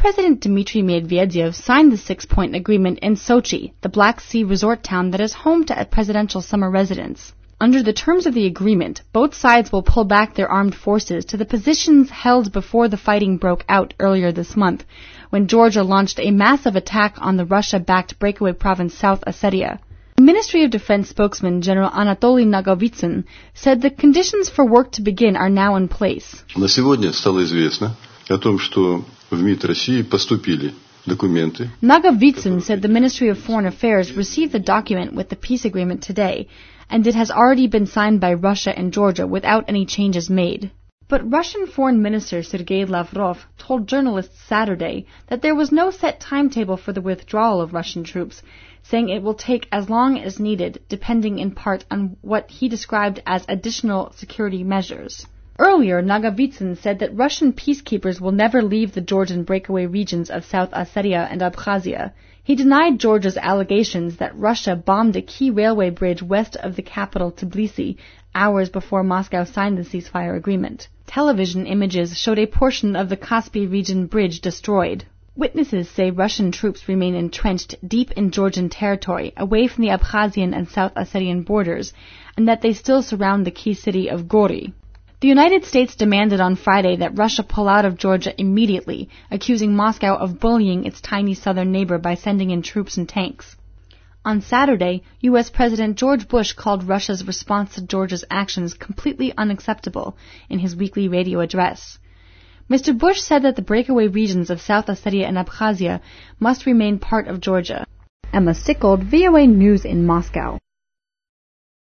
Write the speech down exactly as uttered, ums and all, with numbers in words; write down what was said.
President Dmitry Medvedev signed the six-point agreement in Sochi, the Black Sea resort town that is home to a presidential summer residence. Under the terms of the agreement, both sides will pull back their armed forces to the positions held before the fighting broke out earlier this month, when Georgia launched a massive attack on the Russia-backed breakaway province South Ossetia. The Ministry of Defense spokesman General Anatoly Nagovitsyn said the conditions for work to begin are now in place. На сегодня стало известно о том, что в МИД России поступили документы. Nagovitsyn said the Ministry of Foreign Affairs received the document with the peace agreement today, and it has already been signed by Russia and Georgia without any changes made. But Russian Foreign Minister Sergei Lavrov told journalists Saturday that there was no set timetable for the withdrawal of Russian troops, saying it will take as long as needed, depending in part on what he described as additional security measures. Earlier, Nagovitsyn said that Russian peacekeepers will never leave the Georgian breakaway regions of South Ossetia and Abkhazia. He denied Georgia's allegations that Russia bombed a key railway bridge west of the capital Tbilisi hours before Moscow signed the ceasefire agreement. Television images showed a portion of the Caspian region bridge destroyed. Witnesses say Russian troops remain entrenched deep in Georgian territory, away from the Abkhazian and South Ossetian borders, and that they still surround the key city of Gori. The United States demanded on Friday that Russia pull out of Georgia immediately, accusing Moscow of bullying its tiny southern neighbor by sending in troops and tanks. On Saturday, U S President George Bush called Russia's response to Georgia's actions completely unacceptable in his weekly radio address. Mister Bush said that the breakaway regions of South Ossetia and Abkhazia must remain part of Georgia. Emma Sickold, V O A News in Moscow.